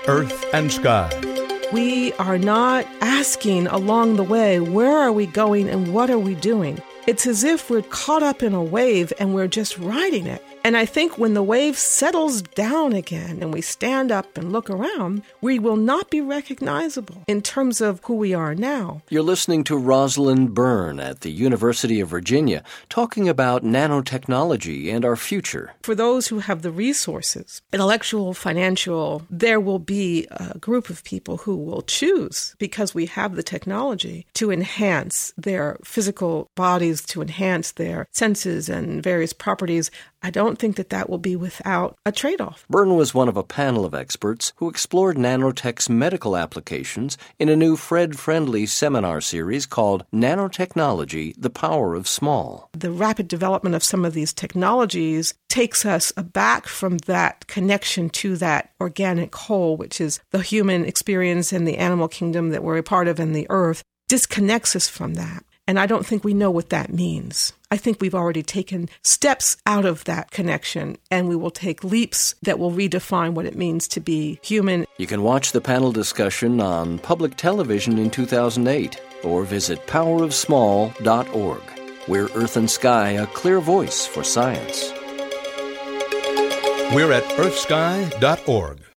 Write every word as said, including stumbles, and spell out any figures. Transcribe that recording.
Earth and Sky. We are not asking along the way, where are we going and what are we doing? It's as if we're caught up in a wave and we're just riding it. And I think when the wave settles down again and we stand up and look around, we will not be recognizable in terms of who we are now. You're listening to Rosalind Byrne at the University of Virginia talking about nanotechnology and our future. For those who have the resources, intellectual, financial, there will be a group of people who will choose, because we have the technology, to enhance their physical bodies, to enhance their senses and various properties. I don't think that that will be without a trade-off. Byrne was one of a panel of experts who explored nanotech's medical applications in a new Fred-friendly seminar series called Nanotechnology, the Power of Small. The rapid development of some of these technologies takes us back from that connection to that organic whole, which is the human experience and the animal kingdom that we're a part of in the earth, disconnects us from that. And I don't think we know what that means. I think we've already taken steps out of that connection, and we will take leaps that will redefine what it means to be human. You can watch the panel discussion on public television in two thousand eight or visit power of small dot org. We're Earth and Sky, a clear voice for science. We're at earth sky dot org.